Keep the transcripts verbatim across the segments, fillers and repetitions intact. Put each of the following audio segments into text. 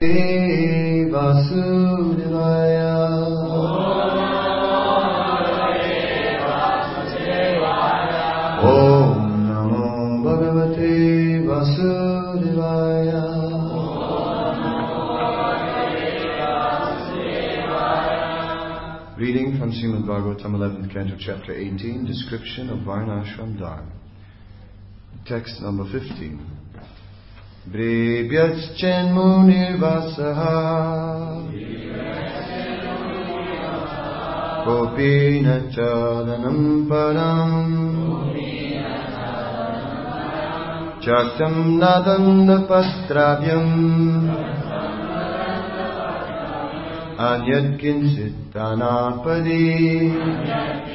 Vasudevaya. Om Namo Bhagavate Vasudevaya. Reading from Srimad Bhagavatam, eleventh Canto, Chapter eighteen, Description of Varnashram Dharma. Text number fifteen. Brevyaschen munirvasaha Kopina chadanam param Chaktam nadanda pastravyam Anyad kinsit anapadi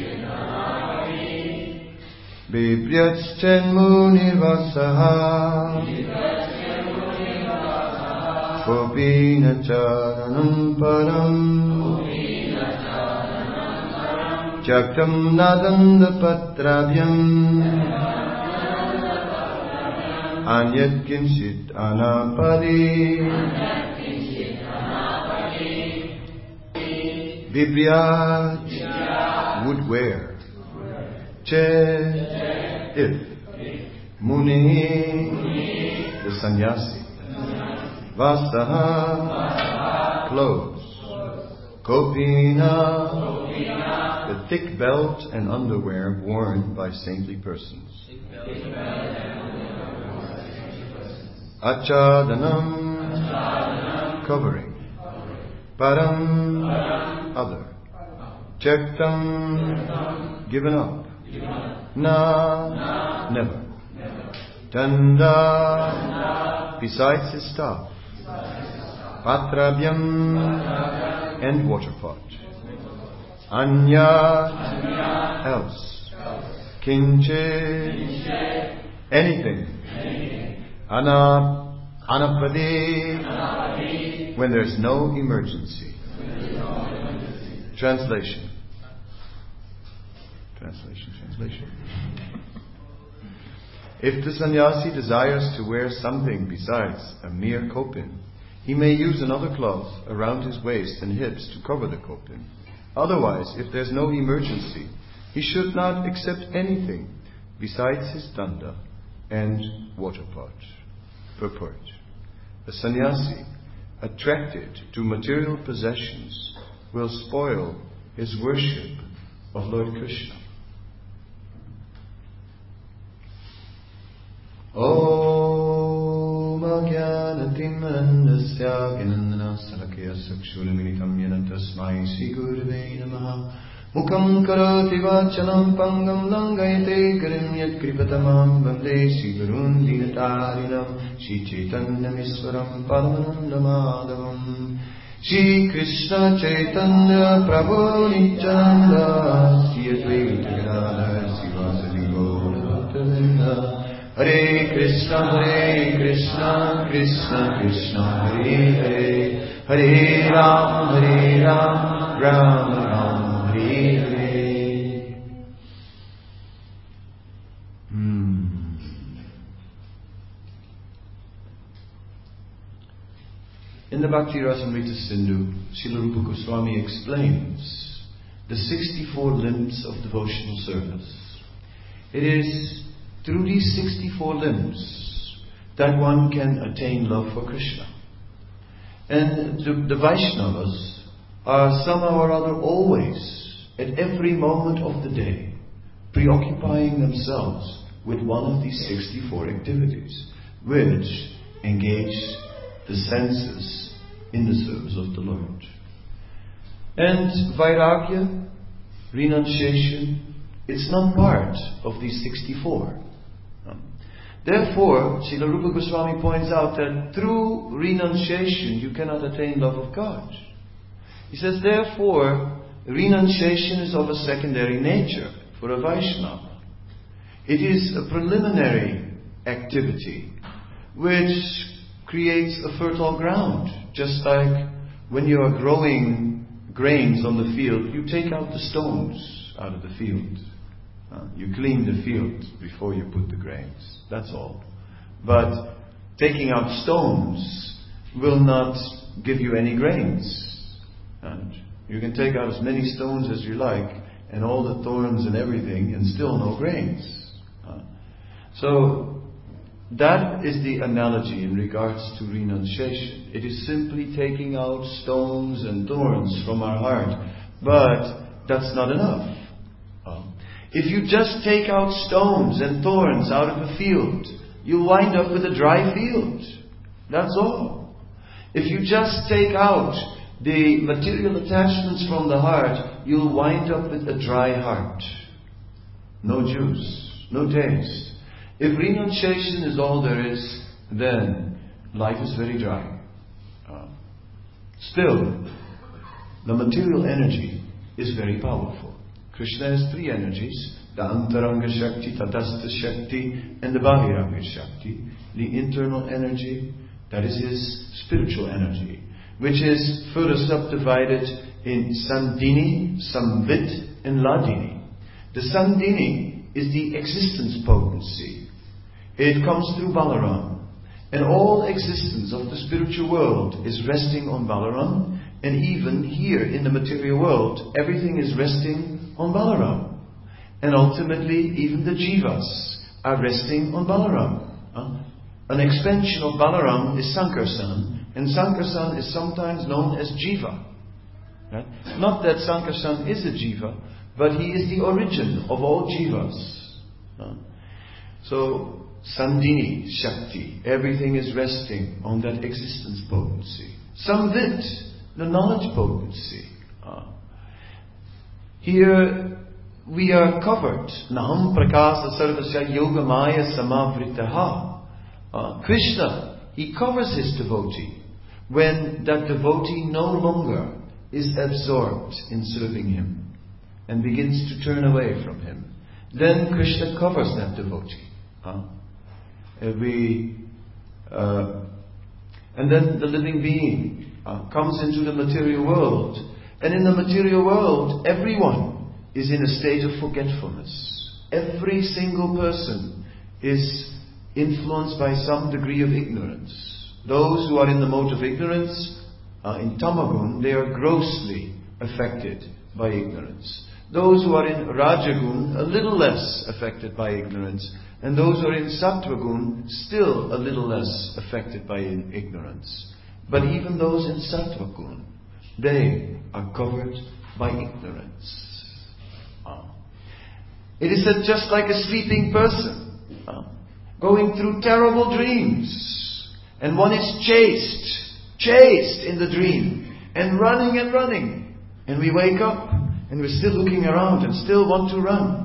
Bibhyaschen munirvasaha Kopina charanam param Chaktam nadanda patravyam Anyat kinsit anapadi Bibhyat would wear Che if Muni the sannyasi Vasaha clothes Kopina the thick belt and underwear worn by saintly persons. Achadanam covering. Param other. Chaktam given up. Na never. Danda besides his staff. Patrabyam and water pot. Anya else. Kinche anything. Ana anapadi when there is no emergency. Translation. Translation, translation. If the sannyasi desires to wear something besides a mere kopin, he may use another cloth around his waist and hips to cover the kopin. Otherwise, if there's no emergency, he should not accept anything besides his danda and water pot. Purport. A sannyasi attracted to material possessions will spoil his worship of Lord Krishna. Om Ajnanatimandasya Gnanana Salakya Sakshurminitam Yena Tasmai Sri Gurave Namaha Mukam Karoti Vachalam Pangam Langayate Karim Yat Kripatamam Vande Sri Gurun Dinatarinam Shri Chaitanyameswaram Padmananda Madhavam Shri Krishna Chaitanya Prabhu Nityananda Shri Advaita Gadadhara Sivasadi Gaura Bhaktavrinda Hare Krishna Hare Krishna Krishna Krishna Hare Hare Hare Rama Hare Rama Rama Rama Hare Hare. Hmm. In the Bhakti Rasamrita Sindhu, Srila Rupa Goswami explains the sixty-four limbs of devotional service. It is through these sixty-four limbs that one can attain love for Krishna. And the, the Vaishnavas are somehow or other always, at every moment of the day, preoccupying themselves with one of these sixty-four activities, which engage the senses in the service of the Lord. And Vairagya, renunciation, it's not part of these sixty-four. Therefore, Srila Rupa Goswami points out that through renunciation you cannot attain love of God. He says, therefore, renunciation is of a secondary nature for a Vaishnava. It is a preliminary activity which creates a fertile ground. Just like when you are growing grains on the field, you take out the stones out of the field. Uh, you clean the field before you put the grains. That's all. But taking out stones will not give you any grains. And you can take out as many stones as you like, and all the thorns and everything, and still no grains. Uh, so, that is the analogy in regards to renunciation. It is simply taking out stones and thorns from our heart. But that's not enough. Uh, if you just take out stones and thorns out of a field, you'll wind up with a dry field. That's all. If you just take out the material attachments from the heart, you'll wind up with a dry heart. No juice, no taste. If renunciation is all there is, then life is very dry. Uh, still, the material energy is very powerful. Krishna has three energies: the Antaranga Shakti, Tatastha Shakti, and the Bahiranga Shakti. The internal energy, that is his spiritual energy, which is further subdivided in Sandini, Samvit, and Ladini. The Sandini is the existence potency. It comes through Balaram. And all existence of the spiritual world is resting on Balaram. And even here in the material world, everything is resting on Balaram. And ultimately, even the Jivas are resting on Balaram. Uh, an expansion of Balaram is Sankarsan. And Sankarsan is sometimes known as Jiva. Right? Not that Sankarsan is a Jiva, but he is the origin of all Jivas. Uh, so, Sandini Shakti, everything is resting on that existence potency. Samvit, the knowledge potency. Uh, here we are covered. Naham prakasa sarvasya yoga maya samavritaha. Uh, Krishna, he covers his devotee when that devotee no longer is absorbed in serving him and begins to turn away from him. Then Krishna covers that devotee. Uh, we, uh, and then the living being uh, comes into the material world. And in the material world, everyone is in a state of forgetfulness. Every single person is influenced by some degree of ignorance. Those who are in the mode of ignorance, uh, in Tamagun, they are grossly affected by ignorance. Those who are in Rajagun, a little less affected by ignorance. And those who are in Sattvagun, still a little less affected by ignorance. But even those in Sattvagun, they are covered by ignorance. Uh, it is just like a sleeping person uh, going through terrible dreams. And one is chased, chased in the dream, and running and running. And we wake up, and we're still looking around and still want to run.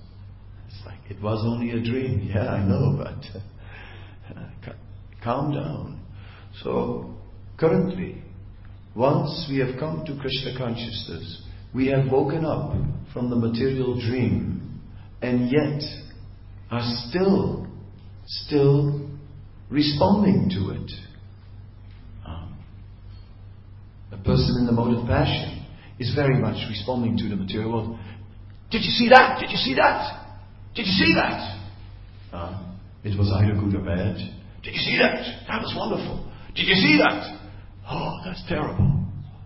It was only a dream. Yeah, I know, but uh, calm down. So, currently, once we have come to Krishna consciousness, we have woken up from the material dream, and yet are still, still responding to it. Um, a person in the mode of passion is very much responding to the material world. Did you see that? Did you see that? Did you see that? Uh, it was either good or bad. Did you see that? That was wonderful. Did you see that? Oh, that's terrible.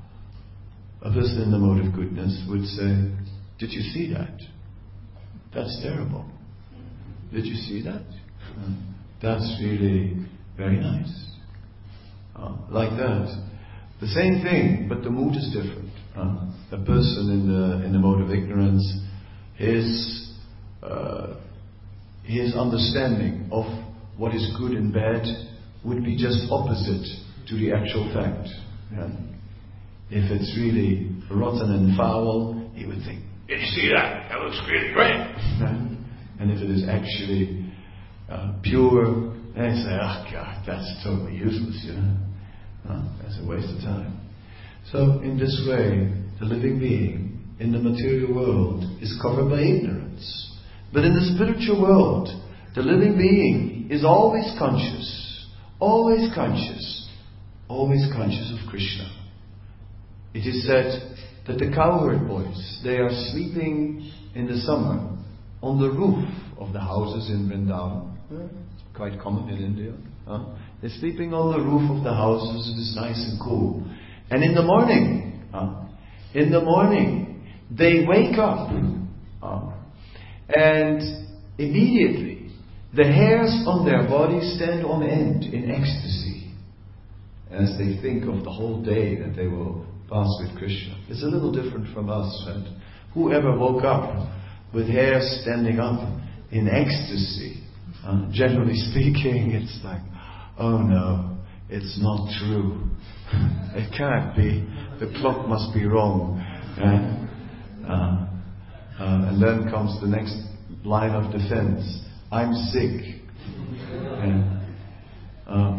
A person in the mode of goodness would say, did you see that? That's terrible. Did you see that? Uh, that's really very nice. Uh, like that. The same thing, but the mood is different. Uh, a person in the in the mode of ignorance, his Uh, his understanding of what is good and bad would be just opposite to the actual fact. Yeah? If it's really rotten and foul, he would think, did you see that? That looks really great. Yeah? And if it is actually uh, pure, they say, oh God, that's totally useless, you know. Oh, that's a waste of time. So in this way, the living being in the material world is covered by ignorance. But in the spiritual world, the living being is always conscious, always conscious, always conscious of Krishna. It is said that the cowherd boys, they are sleeping in the summer on the roof of the houses in Vrindavan. It's quite common in India. Huh? They're sleeping on the roof of the houses. It's nice and cool. And in the morning, uh, in the morning, they wake up. Uh, and immediately, the hairs on their body stand on end in ecstasy as they think of the whole day that they will pass with Krishna. It's a little different from us. Right? Whoever woke up with hairs standing up in ecstasy, uh, generally speaking, it's like, oh no, it's not true. It can't be. The clock must be wrong. Uh, uh, uh, and then comes the next line of defense. I'm sick. Uh, uh,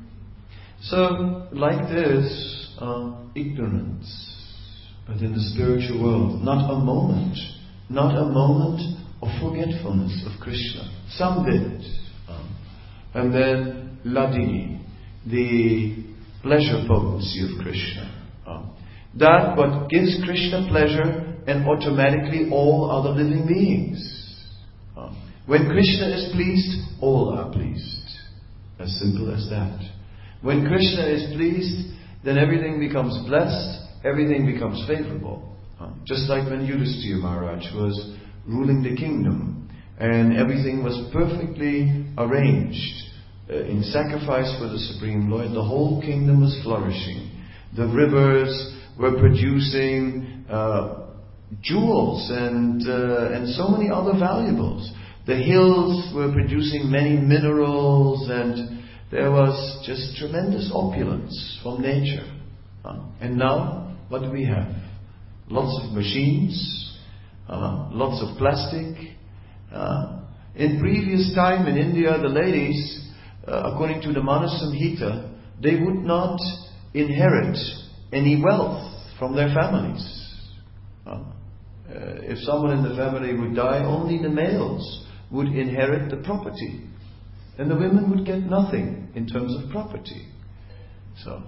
so, like this, uh, ignorance. But in the spiritual world, not a moment, not a moment of forgetfulness of Krishna. Some bit. Um, and then Ladini, the pleasure potency of Krishna. Um, that what gives Krishna pleasure and automatically all other living beings. Um, when Krishna is pleased, all are pleased. As simple as that. When Krishna is pleased, then everything becomes blessed, everything becomes favorable. Um, just like when Yudhishthira Maharaj was ruling the kingdom and everything was perfectly arranged uh, in sacrifice for the Supreme Lord, the whole kingdom was flourishing. The rivers were producing uh, jewels and uh, and so many other valuables. The hills were producing many minerals, and there was just tremendous opulence from nature. Uh, and now, what do we have? Lots of machines, uh, lots of plastic. Uh, in previous time in India, the ladies, uh, according to the Manu Samhita, they would not inherit any wealth from their families. Uh, uh, if someone in the family would die, only the males would inherit the property. And the women would get nothing in terms of property. So,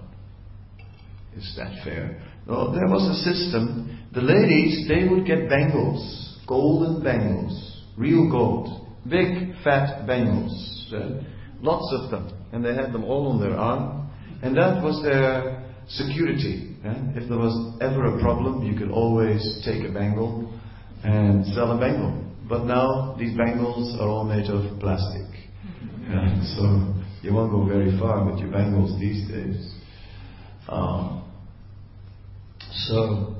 is that fair? No, there was a system. The ladies, they would get bangles, golden bangles, real gold, big fat bangles, right? Lots of them, and they had them all on their arm, and that was their security. Right? If there was ever a problem, you could always take a bangle and sell a bangle. But now these bangles are all made of plastic, right? So you won't go very far with your bangles these days. Um, So,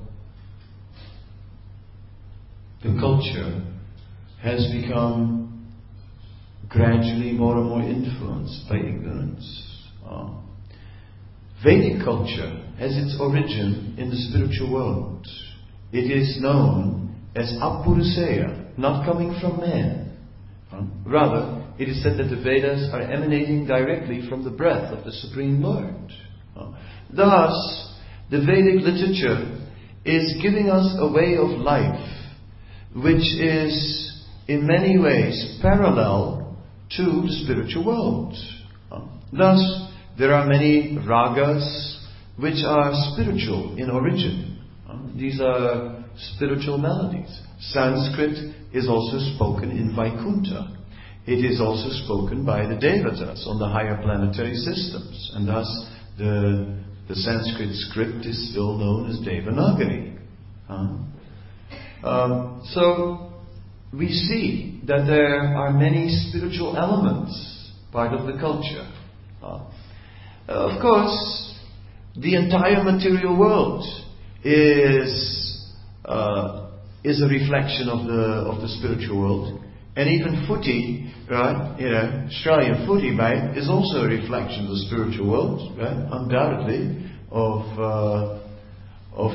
the culture has become gradually more and more influenced by ignorance. Uh, Vedic culture has its origin in the spiritual world. It is known as Apuruseya, not coming from man. Uh, rather, it is said that the Vedas are emanating directly from the breath of the Supreme Lord. Uh, thus, the Vedic literature is giving us a way of life which is in many ways parallel to the spiritual world. Thus, there are many ragas which are spiritual in origin. These are spiritual melodies. Sanskrit is also spoken in Vaikuntha. It is also spoken by the Devatas on the higher planetary systems, and thus the The Sanskrit script is still known as Devanagari. Uh, um, so, we see that there are many spiritual elements part of the culture. Uh, of course, the entire material world is uh, is a reflection of the of the spiritual world. And even footy, right, you know, Australian footy, mate, is also a reflection of the spiritual world, right, undoubtedly, of, uh, of,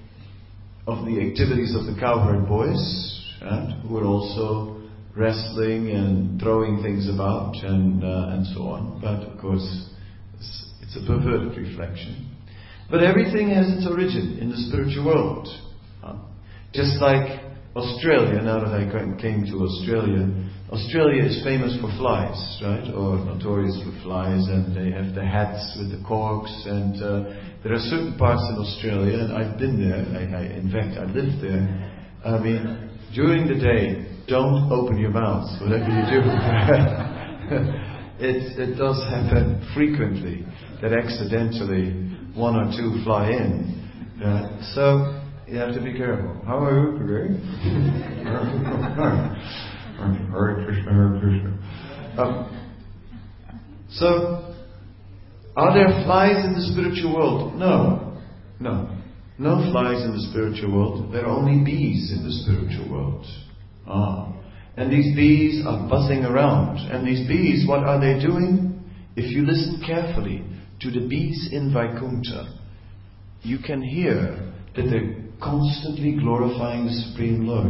of the activities of the cowherd boys, right, who are also wrestling and throwing things about and, uh, and so on. But, of course, it's, it's a perverted reflection. But everything has its origin in the spiritual world. Uh, just like Australia, now that I came to Australia, Australia is famous for flies, right? Or notorious for flies, and they have the hats with the corks, and uh, there are certain parts in Australia, and I've been there, I, I, in fact I lived there. I mean, during the day, don't open your mouth, whatever you do. it, it does happen frequently that accidentally one or two fly in. Uh, so you have to be careful. How are you today? Hare Krishna, Hare Krishna. Um, so, are there flies in the spiritual world? No. No. No flies in the spiritual world. There are only bees in the spiritual world. Ah. And these bees are buzzing around. And these bees, what are they doing? If you listen carefully to the bees in Vaikuntha, you can hear that they're constantly glorifying the Supreme Lord.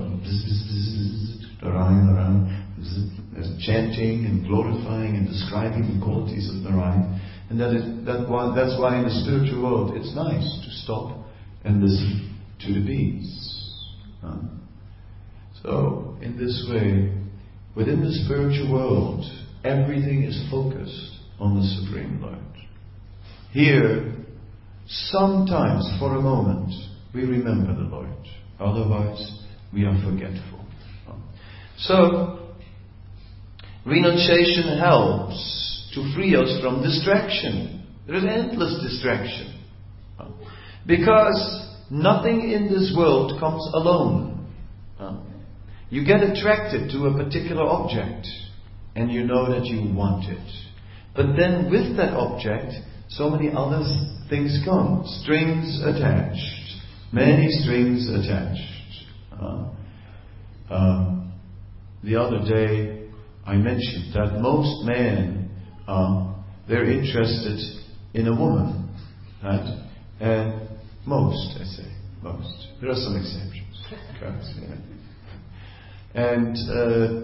Chanting and glorifying and describing the qualities of Narayan. And that is, that why, that's why in the spiritual world it's nice to stop and listen to the bees. Huh? So, in this way, within the spiritual world, everything is focused on the Supreme Lord. Here, sometimes, for a moment, we remember the Lord. Otherwise, we are forgetful. So, renunciation helps to free us from distraction. There is endless distraction. Because nothing in this world comes alone. You get attracted to a particular object and you know that you want it. But then with that object, so many other things come. Strings attached. Many strings attached. Uh, uh, the other day I mentioned that most men, uh, they're interested in a woman. Right? And most, I say, most. There are some exceptions. Okay? Yeah. And uh,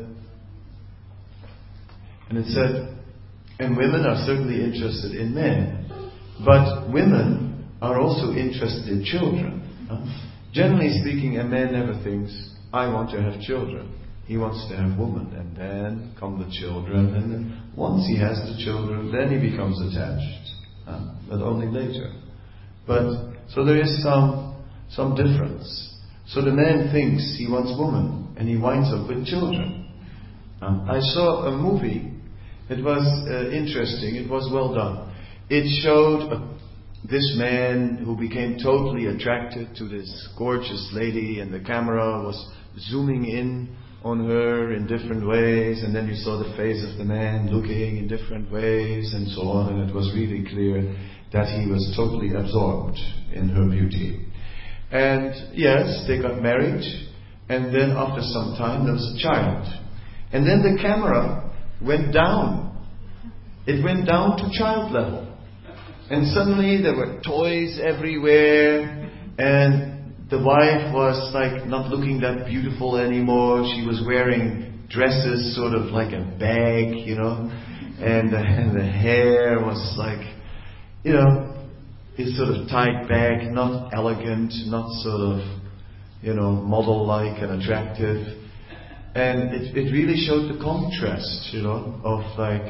and it said, and women are certainly interested in men, but women are also interested in children. Huh? Generally speaking, a man never thinks, I want to have children. He wants to have women, and then come the children, and then once he has the children, then he becomes attached, huh? But only later. But so there is some some difference. So the man thinks he wants woman, and he winds up with children. Um, I saw a movie. It was uh, interesting. It was well done. It showed a, this man who became totally attracted to this gorgeous lady, and the camera was zooming in on her in different ways, and then you saw the face of the man looking in different ways, and so on, and it was really clear that he was totally absorbed in her beauty. And yes, they got married, and then after some time there was a child. And then the camera went down. It went down to child level. And suddenly there were toys everywhere, and the wife was like not looking that beautiful anymore. She was wearing dresses sort of like a bag, you know, and the, and the hair was like, you know, it's sort of tied back, not elegant, not sort of, you know, model-like and attractive. And it, it really showed the contrast, you know, of like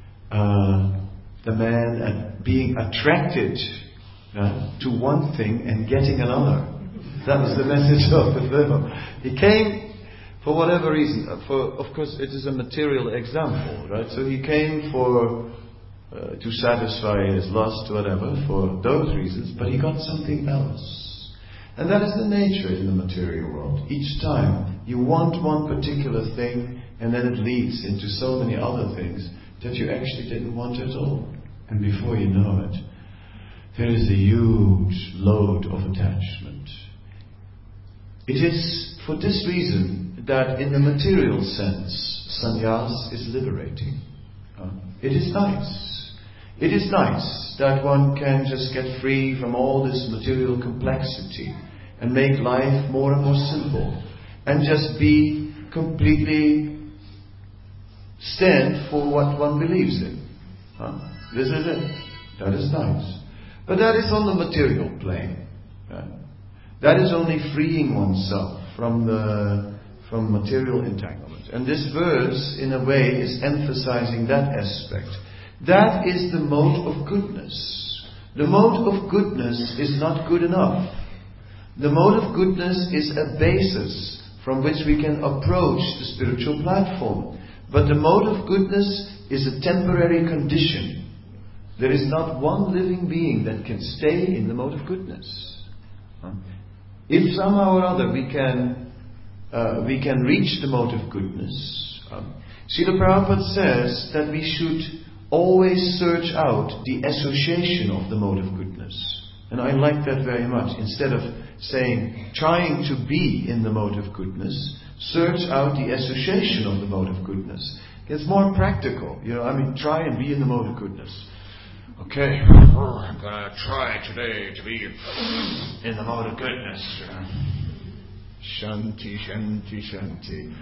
uh, the man at being attracted uh, to one thing and getting another. That was the message of the film. He came for whatever reason. For, of course, it is a material example, right? So he came for Uh, to satisfy his lust, whatever, for those reasons, but he got something else. And that is the nature in the material world. Each time you want one particular thing, and then it leads into so many other things that you actually didn't want at all. And before you know it, there is a huge load of attachment. It is for this reason that in the material sense, sannyas is liberating. Uh, it is nice. It is nice that one can just get free from all this material complexity and make life more and more simple and just be completely stand for what one believes in. Huh? This is it. That is nice. But that is on the material plane. Right? That is only freeing oneself from the from material entanglement. And this verse, in a way, is emphasizing that aspect. That is the mode of goodness. The mode of goodness is not good enough. The mode of goodness is a basis from which we can approach the spiritual platform. But the mode of goodness is a temporary condition. There is not one living being that can stay in the mode of goodness. If somehow or other we can uh, we can reach the mode of goodness, um, Srila Prabhupada says that we should always search out the association of the mode of goodness. And I like that very much. Instead of saying, trying to be in the mode of goodness, search out the association of the mode of goodness. It's more practical. You know, I mean, try and be in the mode of goodness. Okay, I'm going to try today to be in the mode of goodness. Shanti, shanti, shanti.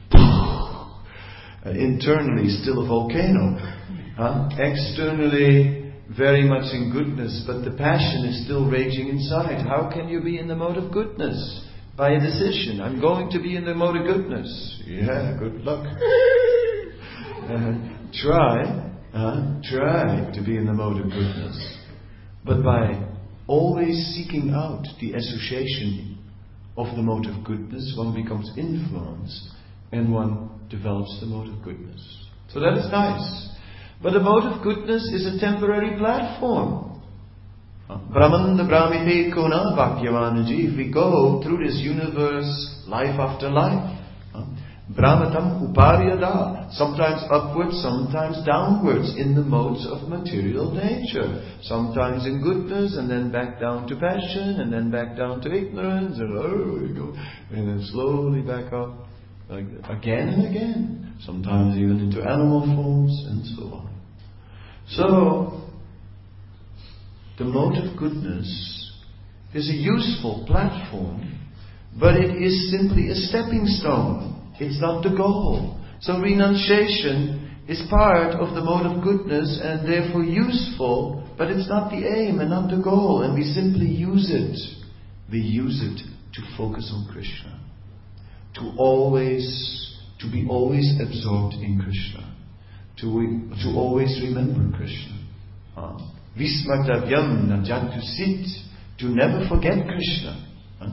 Uh, internally, still a volcano. Huh? Externally, very much in goodness, but the passion is still raging inside. How can you be in the mode of goodness? By a decision. I'm going to be in the mode of goodness. Yeah, good luck. uh, try, uh, try to be in the mode of goodness. But by always seeking out the association of the mode of goodness, one becomes influenced and one develops the mode of goodness. So that is nice. But the mode of goodness is a temporary platform. Brahmanda Brahmite Kona Bhakyavanaji. If we go through this universe, life after life, Brahmatam Uparyada, sometimes upwards, sometimes downwards in the modes of material nature. Sometimes in goodness, and then back down to passion, and then back down to ignorance, and oh, we go, and then slowly back up, like again and again. Sometimes even into animal forms, and so on. So, the mode of goodness is a useful platform, but it is simply a stepping stone. It's not the goal. So renunciation is part of the mode of goodness and therefore useful, but it's not the aim and not the goal. And we simply use it. We use it to focus on Krishna. To always, to be always absorbed in Krishna. To, to always remember Krishna. Uh, Vismatavyam najatu sit. To never forget Krishna. Uh,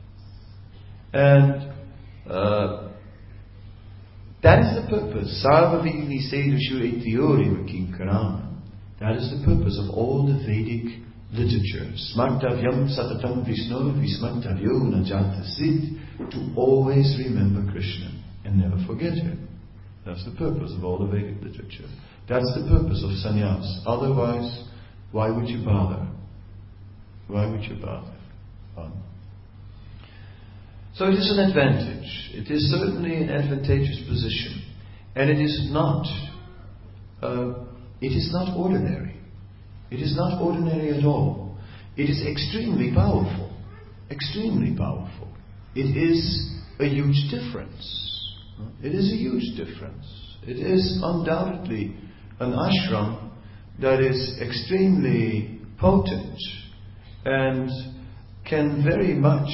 and uh, that is the purpose. Sarvavini Sedushu Etiori Kinkaram. That is the purpose of all the Vedic literature. Smartavyam Satatam Vishnu Vismantavyo Najata Sit. To always remember Krishna and never forget Him. That's the purpose of all the Vedic literature. That's the purpose of sannyas. Otherwise, why would you bother? Why would you bother? Um, So it is an advantage. It is certainly an advantageous position. And it is not, uh, it is not ordinary. It is not ordinary at all. It is extremely powerful. Extremely powerful. It is a huge difference. It is a huge difference. It is undoubtedly an ashram that is extremely potent and can very much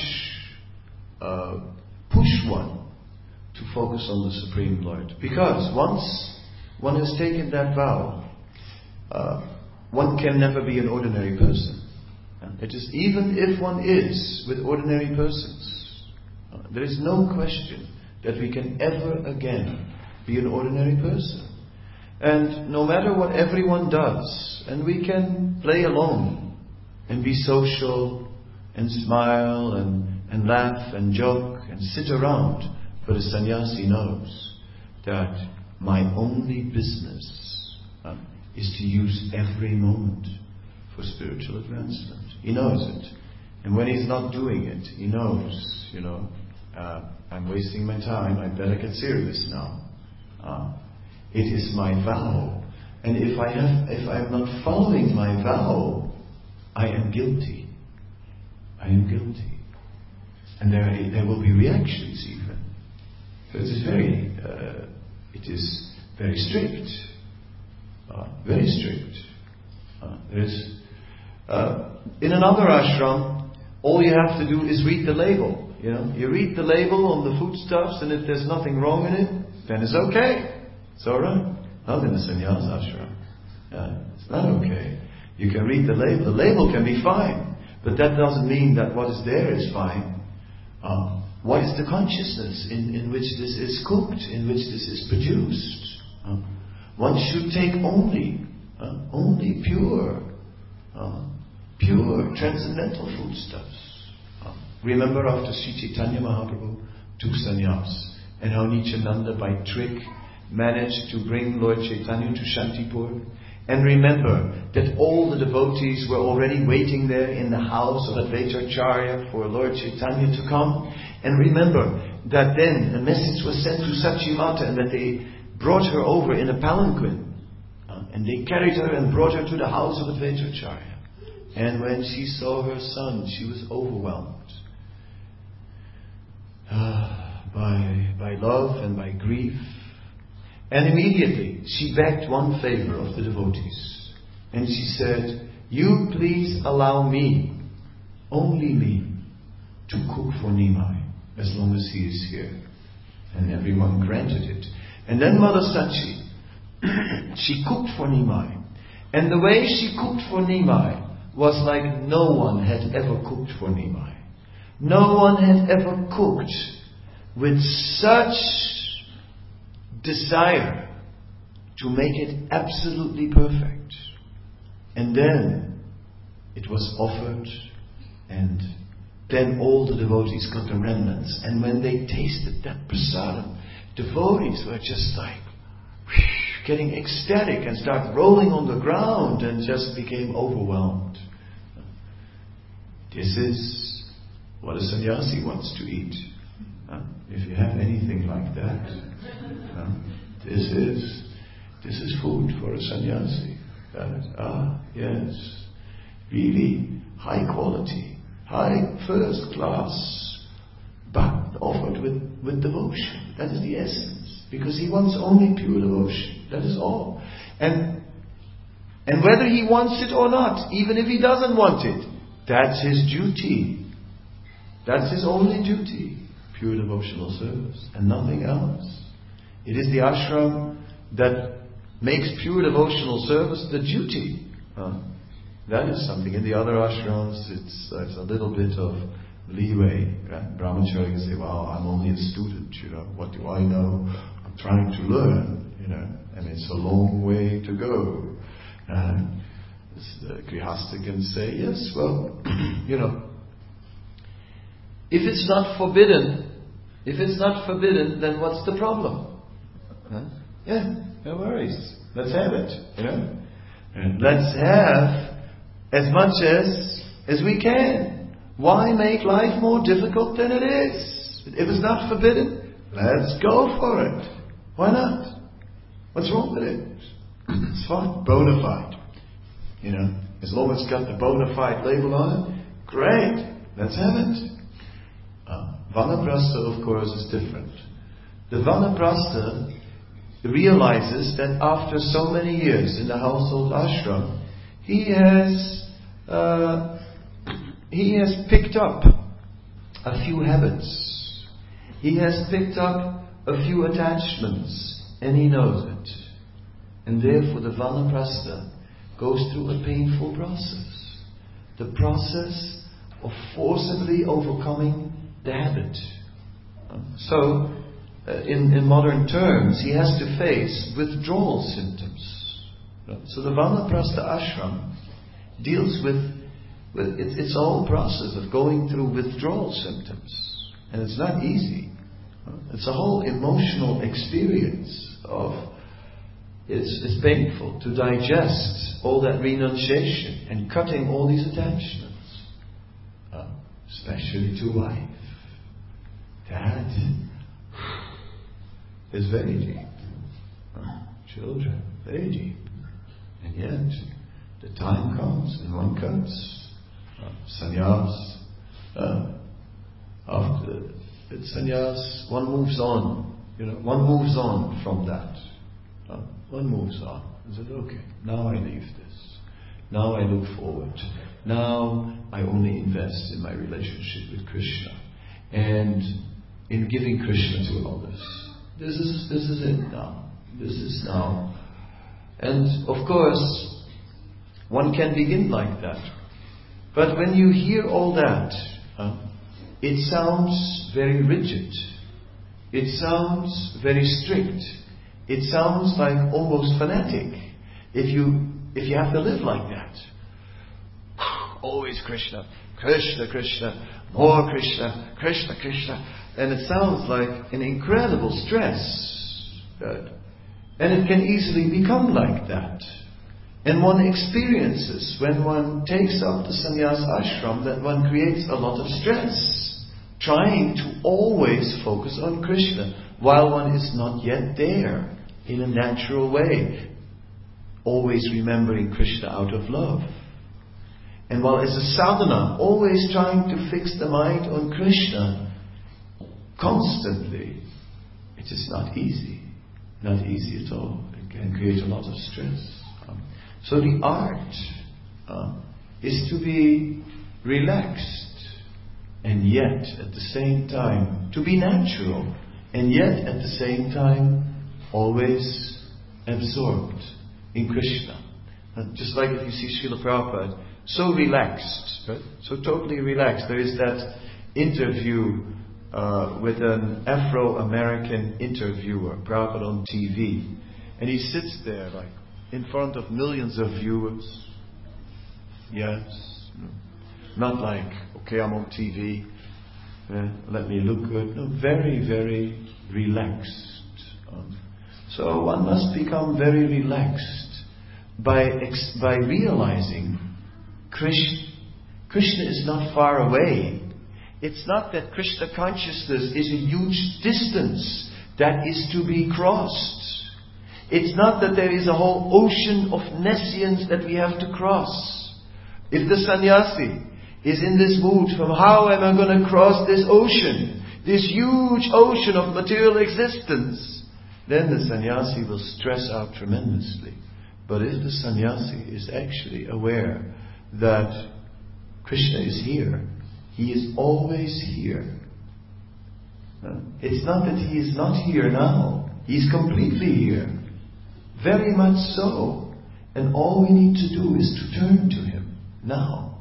Uh, push one to focus on the Supreme Lord. Because once one has taken that vow, uh, one can never be an ordinary person. It is even if one is with ordinary persons, uh, there is no question that we can ever again be an ordinary person. And no matter what everyone does, and we can play along and be social and smile and and laugh and joke and sit around, but a sannyasi knows that my only business uh, is to use every moment for spiritual advancement. He knows it. And when he's not doing it, he knows, you know, uh, I'm wasting my time, I better get serious now. Uh, it is my vow. And if I have, if I am not following my vow, I am guilty. I am guilty. And there, there will be reactions even. So it is very, uh, it is very strict, uh, very strict. Uh, there is, uh, in another ashram, all you have to do is read the label. You know, you read the label on the foodstuffs, and if there's nothing wrong in it, then it's okay. It's all right. Not in a sannyas ashram. Uh, it's not okay. You can read the label. The label can be fine, but that doesn't mean that what is there is fine. Uh, what is the consciousness in, in which this is cooked, in which this is produced? Uh, one should take only, uh, only pure, uh, pure transcendental foodstuffs. Uh, remember after Sri Chaitanya Mahaprabhu took sannyas, and how Nityananda by trick managed to bring Lord Chaitanya to Shantipur. And remember that all the devotees were already waiting there in the house of Advaitacharya for Lord Chaitanya to come. And remember that then a message was sent to Sachimata and that they brought her over in a palanquin. Uh, and they carried her and brought her to the house of Advaitacharya. And when she saw her son, she was overwhelmed uh, by, by love and by grief. And immediately she begged one favor of the devotees. And she said, "You please allow me, only me, to cook for Nimai as long as he is here." And everyone granted it. And then Mother Sachi, she cooked for Nimai. And the way she cooked for Nimai was like no one had ever cooked for Nimai. No one had ever cooked with such desire to make it absolutely perfect. And then it was offered, and then all the devotees got the remnants. And when they tasted that prasadam, devotees were just like whoosh, getting ecstatic and start rolling on the ground and just became overwhelmed. This is what a sannyasi wants to eat. Huh? If you have anything like that, huh? this is this is food for a sannyasi. That is, ah, yes, really high quality, high first class, but offered with, with devotion. That is the essence, because he wants only pure devotion. That is all. And and whether he wants it or not, even if he doesn't want it, that's his duty. That's his only duty. Pure devotional service and nothing else. It is the ashram that makes pure devotional service the duty. Uh, that is something. In the other ashrams, it's, it's a little bit of leeway. Right? Brahmachari can say, "Well, I'm only a student. You know, what do I know? I'm trying to learn. You know, and it's a long way to go." Uh, the Grihastha can say, "Yes, well, you know, if it's not forbidden, if it's not forbidden, then what's the problem? Huh? Yeah, no worries. Let's have it, you know. And let's have as much as as we can. Why make life more difficult than it is? If it's not forbidden, let's go for it. Why not? What's wrong with it? It's fine, bona fide. You know, as long as it's got the bona fide label on it, great. Let's have it." Uh, Vanaprastha, of course, is different. The Vanaprastha realizes that after so many years in the household ashram, he has uh, he has picked up a few habits. He has picked up a few attachments, and he knows it. And therefore, the Vanaprastha goes through a painful process. The process of forcibly overcoming the habit. So, uh, in, in modern terms, he has to face withdrawal symptoms. So the Vanaprastha ashram deals with, with it's, it's a whole process of going through withdrawal symptoms. And it's not easy. It's a whole emotional experience of, it's, it's painful to digest all that renunciation and cutting all these attachments. Uh, especially to wife. That is very deep. Uh, children, very deep. And yet, the time comes and one cuts. Uh, sannyas. Uh, after the sannyas, one moves on. You know, one moves on from that. Uh, one moves on. And says, okay, now I leave this. Now I look forward. Now I only invest in my relationship with Krishna. And in giving Krishna to others. This is this is it now. This is now. And of course, one can begin like that. But when you hear all that, uh, it sounds very rigid. It sounds very strict. It sounds like almost fanatic. If you if you have to live like that. Always Krishna, Krishna, Krishna, more Krishna, Krishna, Krishna. And it sounds like an incredible stress. Right? And it can easily become like that. And one experiences, when one takes up the sannyas ashram, that one creates a lot of stress, trying to always focus on Krishna, while one is not yet there, in a natural way, always remembering Krishna out of love. And while as a sadhana, always trying to fix the mind on Krishna, constantly, it is not easy. Not easy at all. It can create a lot of stress. Um, so the art uh, is to be relaxed, and yet at the same time to be natural, and yet at the same time always absorbed in Krishna. Uh, just like if you see Srila Prabhupada, so relaxed, right? So totally relaxed. There is that interview uh, with an Afro-American interviewer, Prabhupada on T V, and he sits there like in front of millions of viewers. Yes, not like, okay, I'm on T V, uh, let me look good. No, very, very relaxed. Um, so one must become very relaxed by ex- by realizing Krishna, Krishna is not far away. It's not that Krishna consciousness is a huge distance that is to be crossed. It's not that there is a whole ocean of nescience that we have to cross. If the sannyasi is in this mood from how am I going to cross this ocean, this huge ocean of material existence, then the sannyasi will stress out tremendously. But if the sannyasi is actually aware that Krishna is here, He is always here. It's not that He is not here now. He is completely here. Very much so. And all we need to do is to turn to Him now.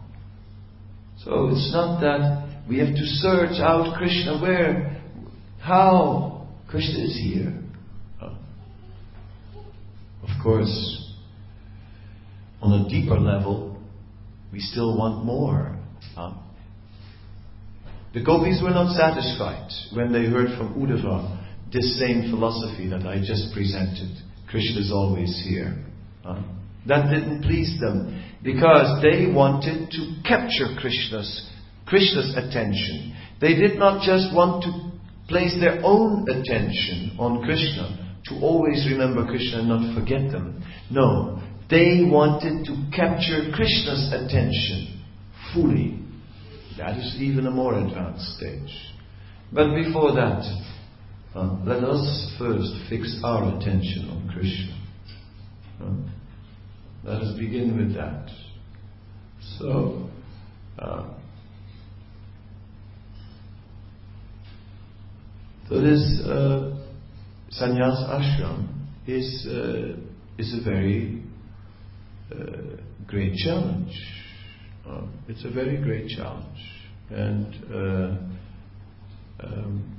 So it's not that we have to search out Krishna where, how Krishna is here. Of course, on a deeper level, we still want more. Um, the gopis were not satisfied when they heard from Uddhava this same philosophy that I just presented. Krishna is always here. Um, that didn't please them because they wanted to capture Krishna's, Krishna's attention. They did not just want to place their own attention on Krishna, to always remember Krishna and not forget them. No. They wanted to capture Krishna's attention fully. That is even a more advanced stage. But before that, uh, let us first fix our attention on Krishna. Uh, let us begin with that. So, uh, so this uh, sannyas ashram is uh, is a very Uh, great challenge. Uh, it's a very great challenge, and uh, um,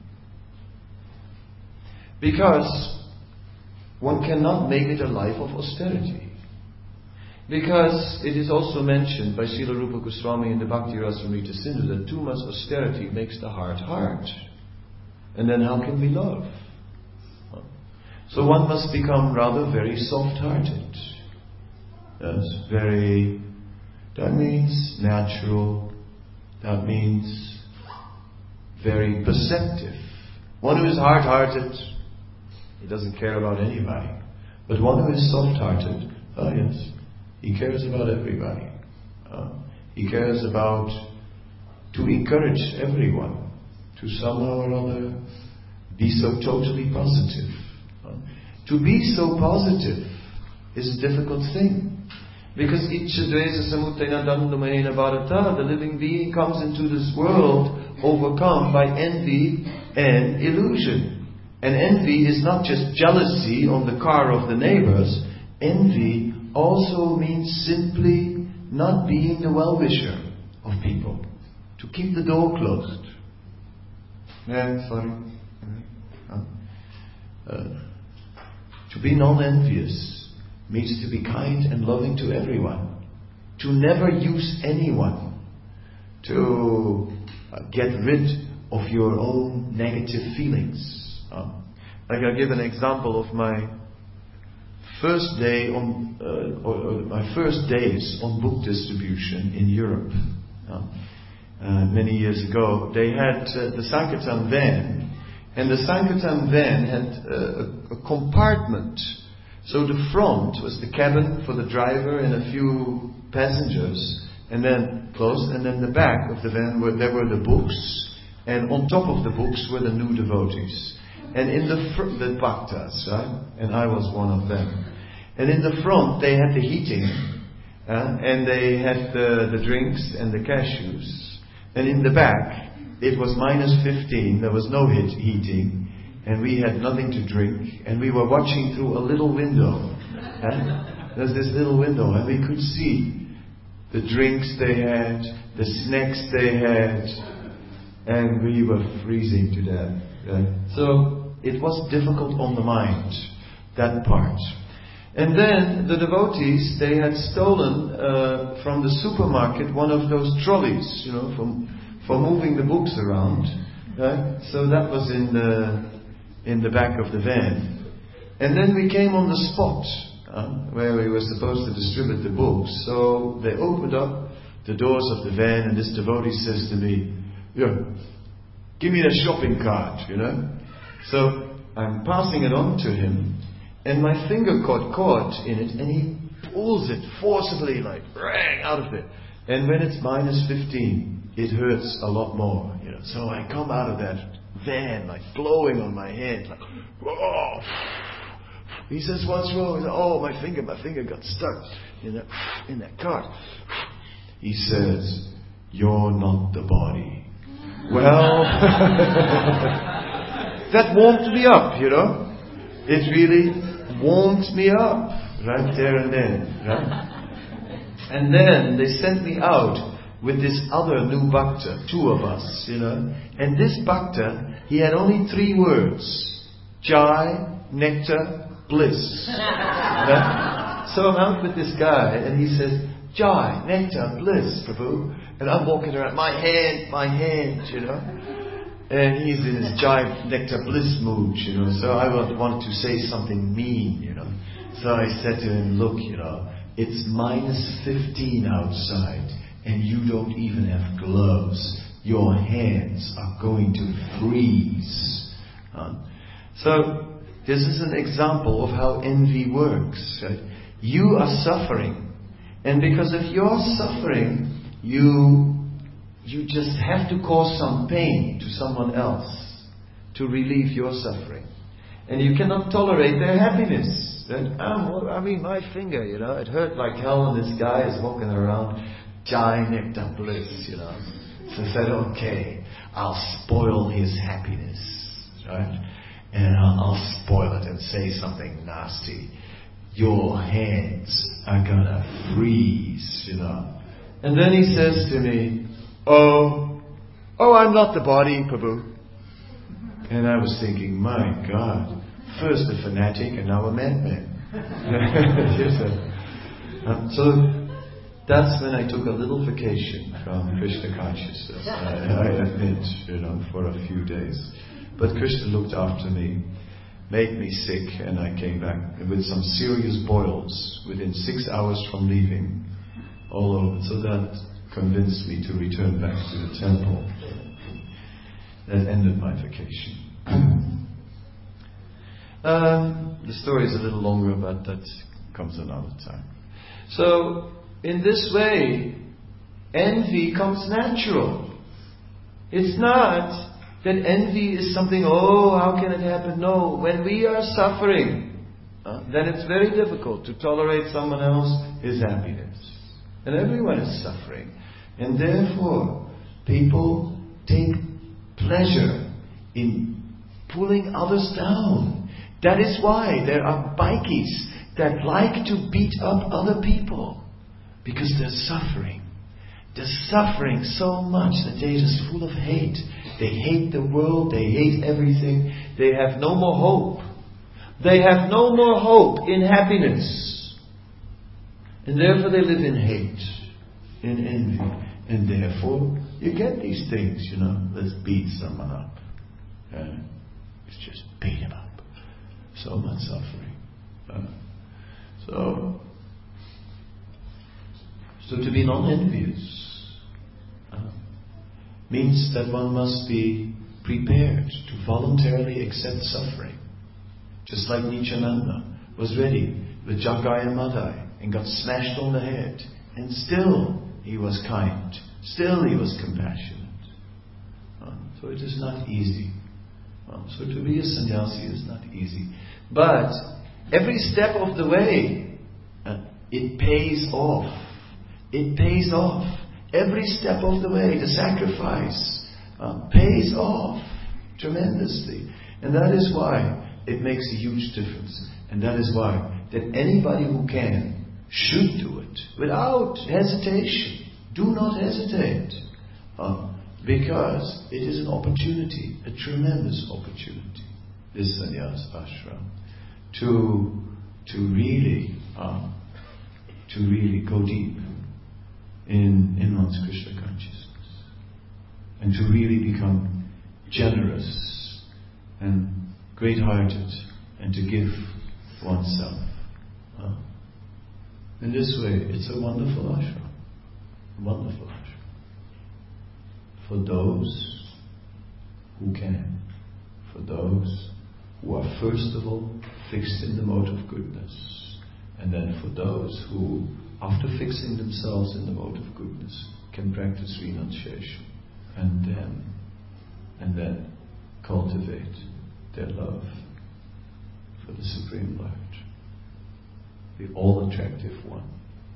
because one cannot make it a life of austerity. Because it is also mentioned by Srila Rupa Goswami in the Bhakti Rasamrita Sindhu that too much austerity makes the heart hard, and then how can we love? Uh, so one must become rather very soft-hearted. That's very, that means natural, that means very perceptive. One who is hard-hearted, he doesn't care about anybody. But one who is soft-hearted, oh yes, he cares about everybody. Uh, he cares about to encourage everyone to somehow or other be so totally positive. Uh, to be so positive is a difficult thing. Because Ichchadvesa Samutena Dandamayena Bharata, the living being comes into this world overcome by envy and illusion. And envy is not just jealousy on the car of the neighbors. Envy also means simply not being the well-wisher of people. To keep the door closed. Yeah, sorry. Uh, to be non-envious means to be kind and loving to everyone. To never use anyone. To uh, get rid of your own negative feelings. Uh, like I'll give an example of my first day on, uh, or, or my first days on book distribution in Europe. Uh, uh, many years ago, they had uh, the Sankirtan van, and the Sankirtan van had uh, a, a compartment. So the front was the cabin for the driver and a few passengers, and then closed, and then the back of the van were, there were the books, and on top of the books were the new devotees. And in the front, the bhaktas, right? And I was one of them. And in the front, they had the heating, uh, and they had the, the drinks and the cashews. And in the back, it was minus fifteen, there was no heat, heating, and we had nothing to drink, and we were watching through a little window. Uh, there's this little window, and we could see the drinks they had, the snacks they had, and we were freezing to death. Uh, so, it was difficult on the mind, that part. And then the devotees, they had stolen uh, from the supermarket one of those trolleys, you know, from, for moving the books around. Uh, so that was in the, in the back of the van. And then we came on the spot, uh, where we were supposed to distribute the books. So they opened up the doors of the van, and this devotee says to me, yeah, give me that shopping cart, you know. So I'm passing it on to him, and my finger got caught in it, and he pulls it forcibly, like rang out of it. And when it's minus fifteen, it hurts a lot more, you know. So I come out of that van, like blowing on my hand, like, whoa. He says, "What's wrong?" I said, "Oh, my finger, my finger got stuck in that in that cart." He says, "You're not the body." Well, that warmed me up, you know. It really warmed me up right there and then, right? And then they sent me out with this other new bhakta, two of us, you know. And this bhakta, he had only three words: Jai, nectar, bliss. Right? So I'm out with this guy, and he says, "Jai, nectar, bliss, Prabhu." And I'm walking around, my hand, my hand, you know. And he's in his Jai, nectar, bliss mood, you know. So I wanted to say something mean, you know. So I said to him, "Look, you know, it's minus fifteen outside, and you don't even have gloves. Your hands are going to freeze." Uh, so this is an example of how envy works. Right? You are suffering, and because of your suffering, you you just have to cause some pain to someone else to relieve your suffering, and you cannot tolerate their happiness. Right? Oh, I mean, my finger, you know, it hurt like hell, and this guy is walking around, Jai, nectar, bliss, you know. So I said, "Okay, I'll spoil his happiness, right? And I'll, I'll spoil it and say something nasty. Your hands are gonna freeze, you know." And then he says to me, "Oh, oh, I'm not the body, Prabhu." And I was thinking, my God, first a fanatic and now a madman. Yes, um, so that's when I took a little vacation from Krishna consciousness. I, I admit, you know, for a few days. But Krishna looked after me, made me sick, and I came back with some serious boils within six hours from leaving. All over. So that convinced me to return back to the temple. That ended my vacation. um, the story is a little longer, but that comes another time. So, in this way, envy comes natural. It's not that envy is something, oh, how can it happen? No, when we are suffering, uh, then it's very difficult to tolerate someone else's happiness. And everyone is suffering. And therefore, people take pleasure in pulling others down. That is why there are bikies that like to beat up other people. Because they're suffering. They're suffering so much that they're just full of hate. They hate the world. They hate everything. They have no more hope. They have no more hope in happiness. And therefore they live in hate, in envy. And therefore you get these things, you know. Let's beat someone up. Uh, it's just beat him up. So much suffering. Uh, so, so to be non-envious uh, means that one must be prepared to voluntarily accept suffering. Just like Nityananda was ready with Jagai and Madai and got smashed on the head, and still he was kind, still he was compassionate. Uh, so it is not easy. Uh, so to be a sannyasi is not easy. But every step of the way, uh, it pays off. It pays off. Every step of the way, the sacrifice uh, pays off tremendously. And that is why it makes a huge difference. And that is why that anybody who can should do it without hesitation. Do not hesitate. Uh, because it is an opportunity, a tremendous opportunity, this sannyas ashram, to to really um, to really go deep in, in one's Krishna consciousness. And to really become generous and great-hearted and to give oneself. Uh, in this way, it's a wonderful ashram. Wonderful ashram. For those who can. For those who are first of all fixed in the mode of goodness. And then for those who, after fixing themselves in the mode of goodness, can practice renunciation. And then, and then cultivate their love for the Supreme Lord, the all-attractive one.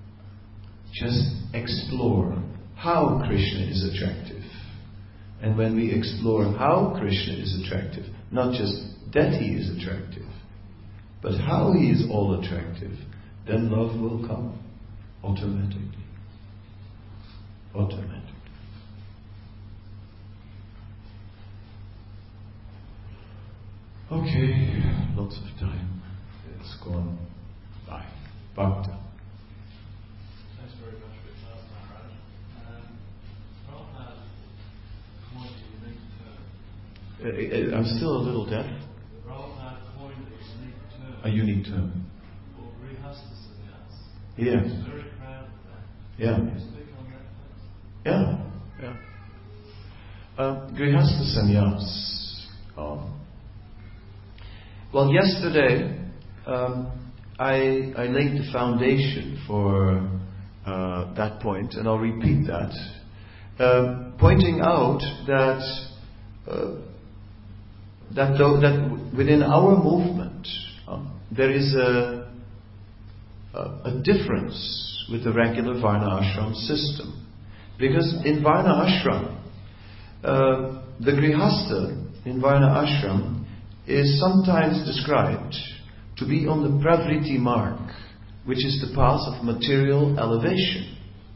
Just explore how Krishna is attractive. And when we explore how Krishna is attractive, not just that he is attractive, but how he is all-attractive, then love will come automatically. Automatically. Okay, lots of time. It's gone by. Bhakta. Thanks very much for your class, Maharaj. Um, Prabhupada coined a unique term. Uh, I'm still a little deaf. Prabhupada coined a unique term. A unique term. Called Grihastha Sannyas. Yes. I'm very proud of that. Yeah. Can you speak on that, please? Yeah. Yeah. Uh, Grihastha Sannyas. Um, Well, yesterday um, I, I laid the foundation for uh, that point, and I'll repeat that, uh, pointing out that uh, that though, that within our movement um, there is a, a a difference with the regular Varna Ashram system, because in Varna Ashram uh, the Grihastha in Varna Ashram is sometimes described to be on the Pravriti mark, which is the path of material elevation.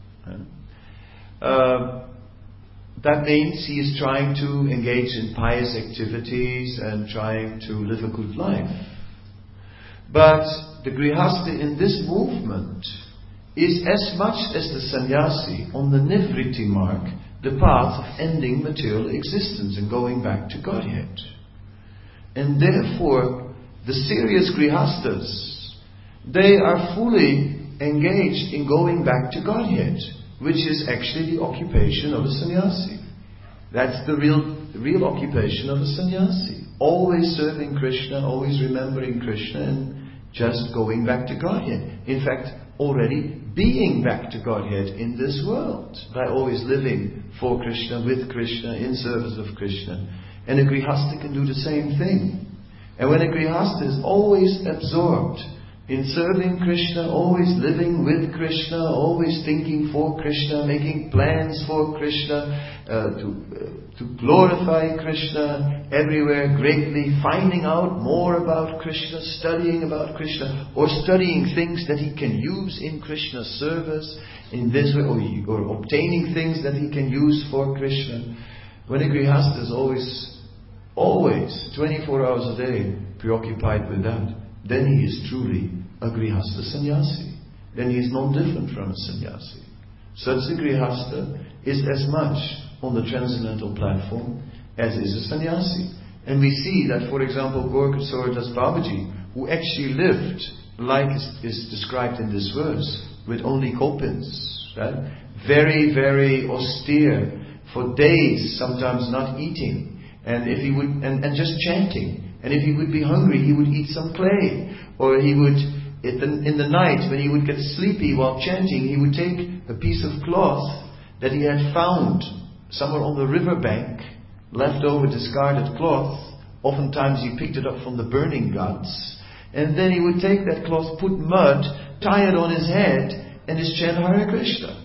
Uh, that means he is trying to engage in pious activities and trying to live a good life. But the Grihastha in this movement is as much as the sannyasi on the Nivriti mark, the path of ending material existence and going back to Godhead. And therefore, the serious Grihasthas, they are fully engaged in going back to Godhead, which is actually the occupation of a sannyasi. That's the real, real occupation of a sannyasi. Always serving Krishna, always remembering Krishna, and just going back to Godhead. In fact, already being back to Godhead in this world, by always living for Krishna, with Krishna, in service of Krishna. And a Grihastha can do the same thing. And when a Grihastha is always absorbed in serving Krishna, always living with Krishna, always thinking for Krishna, making plans for Krishna, uh, to, uh, to glorify Krishna everywhere greatly, finding out more about Krishna, studying about Krishna, or studying things that he can use in Krishna's service in this way, or, or obtaining things that he can use for Krishna. When a Grihastha is always, always, twenty-four hours a day preoccupied with that, then he is truly a Grihastha sannyasi. Then he is no different from a sannyasi. Such a Grihastha is as much on the transcendental platform as is a sannyasi. And we see that, for example, Gorkasura Das Babaji, who actually lived like is, is described in this verse, with only kopins, right? Very, very austere, for days, sometimes not eating, and if he would, and, and just chanting. And if he would be hungry, he would eat some clay, or he would, in the night when he would get sleepy while chanting, he would take a piece of cloth that he had found somewhere on the riverbank, leftover discarded cloth. Oftentimes he picked it up from the burning ghats, and then he would take that cloth, put mud, tie it on his head, and just chant Hare Krishna,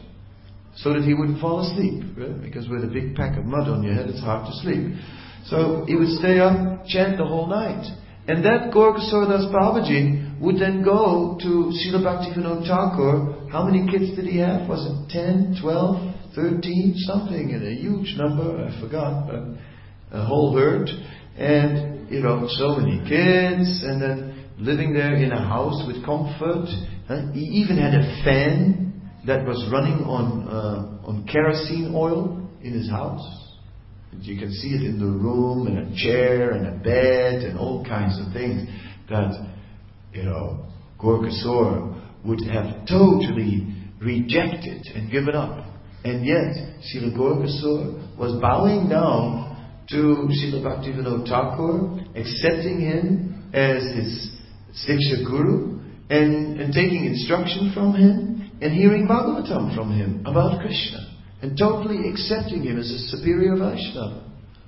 so that he wouldn't fall asleep, right? Because with a big pack of mud on your head, it's hard to sleep. So he would stay up, chant the whole night. And that Gorkasura Das Babaji would then go to Srila Bhaktivinoda Thakur. How many kids did he have? Was it ten, twelve, thirteen, something, and a huge number, I forgot, but a whole herd. And, you know, so many kids, and then living there in a house with comfort. Huh? He even had a fan that was running on uh, on kerosene oil in his house. And you can see it in the room, and a chair, and a bed, and all kinds of things that, you know, Gorkasura would have totally rejected and given up. And yet, Srila Gorkasura was bowing down to Srila Bhaktivinoda Thakur, accepting him as his Siksha Guru, and, and taking instruction from him, and hearing Bhagavatam from him about Krishna, and totally accepting him as a superior Vaishnava.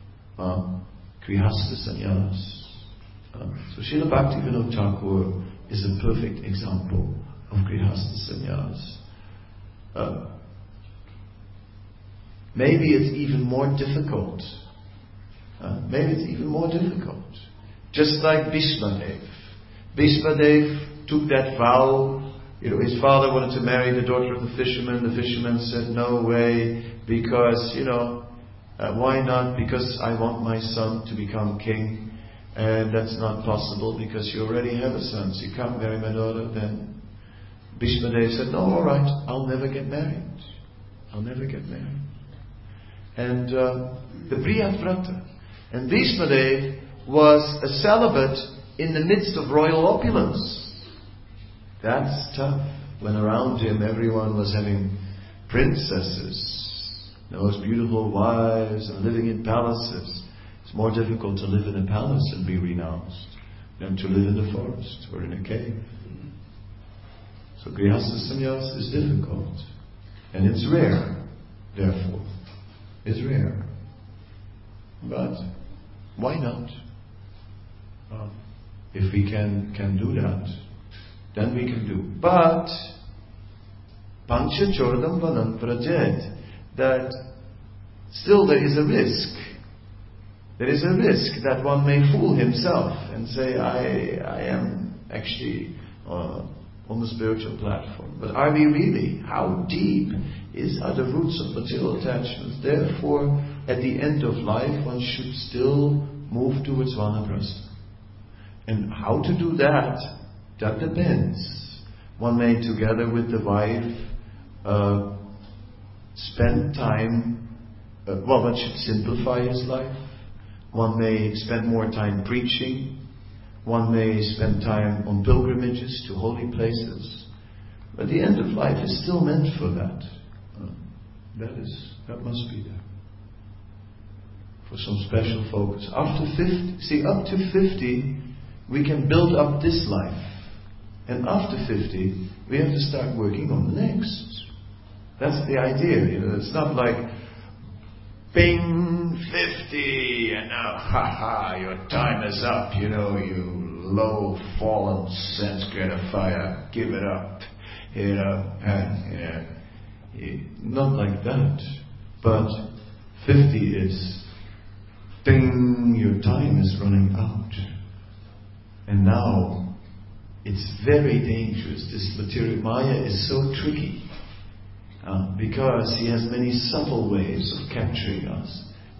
Uh, Grihastha sannyas. Uh, so Srila Bhaktivinoda Thakur is a perfect example of Grihastha sannyas. Uh, maybe it's even more difficult. Uh, maybe it's even more difficult. Just like Bhishmadev. Bhishmadev took that vow. You know, his father wanted to marry the daughter of the fisherman. The fisherman said, no way, because, you know, uh, why not? Because I want my son to become king. And that's not possible because you already have a son, so you can't marry my daughter. Then Bhishmadev said, no, alright, I'll never get married. I'll never get married. And uh, the Priyavrata. And Bhishmadev was a celibate in the midst of royal opulence. That's tough. When around him everyone was having princesses, the most beautiful wives, and living in palaces. It's more difficult to live in a palace and be renounced than to live in the forest or in a cave. So Grihastha sannyas is difficult. And it's rare, therefore. It's rare. But why not? Uh, if we can, can do that, then we can do. But Pancha Chodam Vanam Prajet, that still there is a risk. There is a risk that one may fool himself and say, I I am actually uh, on the spiritual platform. But are we really? How deep is are the roots of material attachments? Therefore, at the end of life, one should still move towards Vanaprastha. And how to do that? That depends. One may, together with the wife, uh, spend time, uh, well, one should simplify his life. One may spend more time preaching. One may spend time on pilgrimages to holy places. But the end of life is still meant for that. Uh, that is, that must be there. For some special focus. After fifty, see, up to fifty, we can build up this life. And after fifty, we have to start working on the next. That's the idea. You know, it's not like, bing, fifty, and now, ha ha, your time is up. You know, you low fallen sense gratifier, give it up. You know, and, you know, not like that. But fifty is, ding, your time is running out. And now, it's very dangerous. This material Maya is so tricky uh, because he has many subtle ways of capturing us.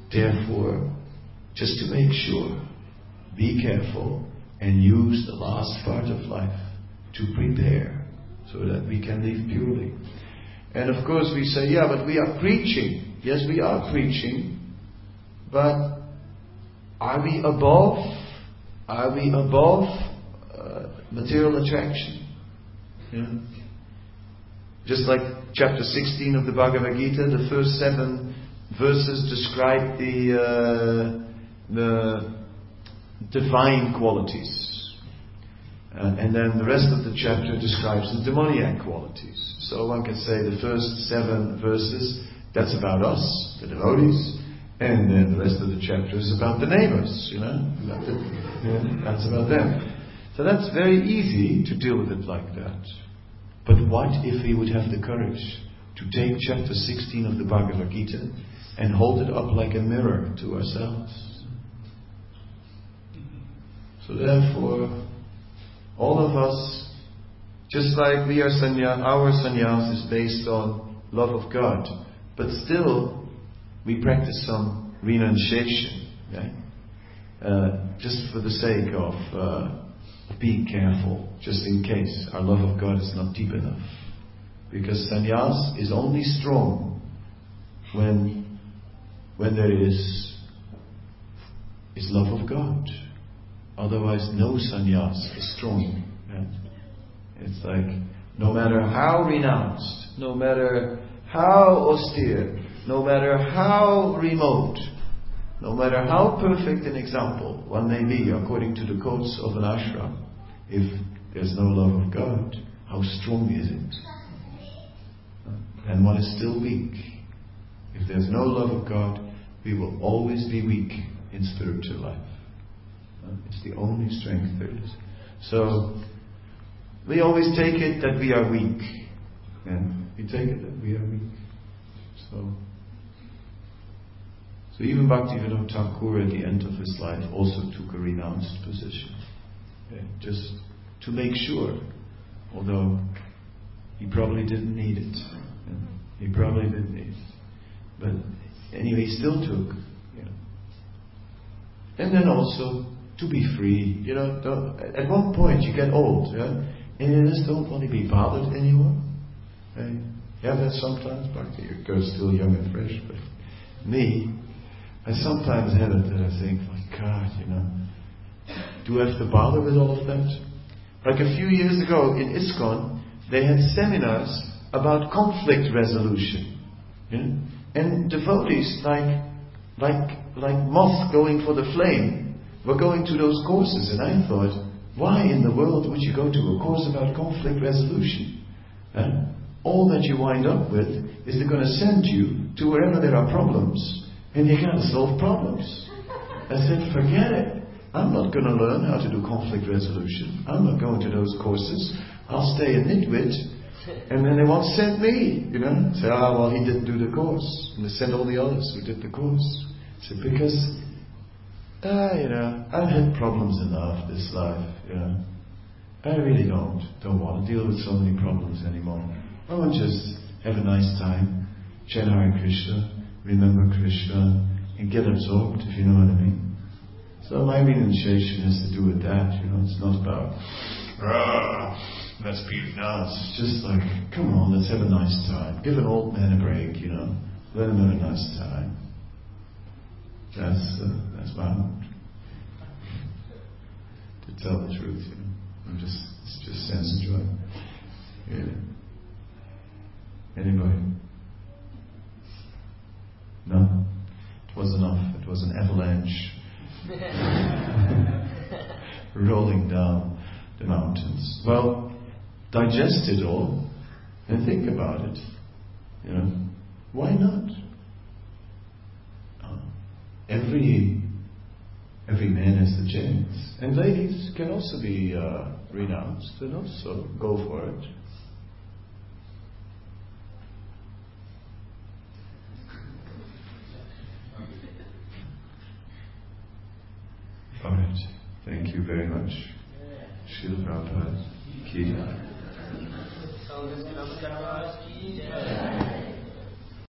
Therefore, just to make sure, be careful and use the last part of life to prepare so that we can live purely. And of course we say, yeah, but we are preaching. Yes, we are preaching. But are we above? Are we above uh, material attraction? Yeah. Just like chapter sixteen of the Bhagavad Gita, the first seven verses describe the uh, the divine qualities, uh, and then the rest of the chapter describes the demoniac qualities. So one can say the first seven verses, that's about us, the devotees, and then the rest of the chapter is about the neighbors, you know, about the, yeah, that's about them. So that's very easy to deal with it like that. But what if we would have the courage to take chapter sixteen of the Bhagavad Gita and hold it up like a mirror to ourselves? So therefore, all of us, just like we are sannyas, our sannyas is based on love of God, but still we practice some renunciation, right? Uh, just for the sake of uh, being careful, just in case our love of God is not deep enough. Because sannyas is only strong when when there is is love of God. Otherwise, no sannyas is strong. Right? It's like, no matter how renounced, no matter how austere, no matter how remote, no matter how perfect an example one may be according to the codes of an ashram, if there's no love of God, how strong is it? And one is still weak. If there's no love of God, we will always be weak in spiritual life. It's the only strength there is. So, we always take it that we are weak. And we take it that we are weak. So, so even Bhaktivinoda Thakur at the end of his life also took a renounced position. Okay? Just to make sure, although he probably didn't need it. He probably didn't need it. But anyway, he still took. You know. And then also, to be free. You know, don't, at one point you get old, yeah? And you just don't want to be bothered anymore. Right? You have that sometimes, Bhakti, your girl's still young and fresh, but me, I sometimes have it that I think, my God, you know, do I have to bother with all of that? Like a few years ago in ISKCON, they had seminars about conflict resolution. You know? And devotees, like, like, like moths going for the flame, were going to those courses, and I thought, why in the world would you go to a course about conflict resolution? Huh? All that you wind up with is they're going to send you to wherever there are problems, and you got to solve problems. I said, forget it. I'm not going to learn how to do conflict resolution. I'm not going to those courses. I'll stay a nitwit, and then they won't send me, you know. Say, ah, well, he didn't do the course, and they send all the others who did the course. I said, because Ah, you know, I've had problems enough this life, you know. I really don't, don't want to deal with so many problems anymore. I want to just have a nice time, chant Hare Krishna, remember Krishna, and get absorbed, if you know what I mean. So my renunciation has to do with that, you know. It's not about, let's be nice. It's just like, come on, let's have a nice time. Give an old man a break, you know. Let him have a nice time. That's uh, that's my mood. To tell the truth, you know, I'm just it's just sense and joy. Yeah. Anybody? No. It was enough. It was an avalanche rolling down the mountains. Well, digest it all and think about it. You know, why not? Every every man has the chance, and ladies can also be uh, renounced and also go for it. All right, thank you very much. Srila Prabhupada Ki Jai.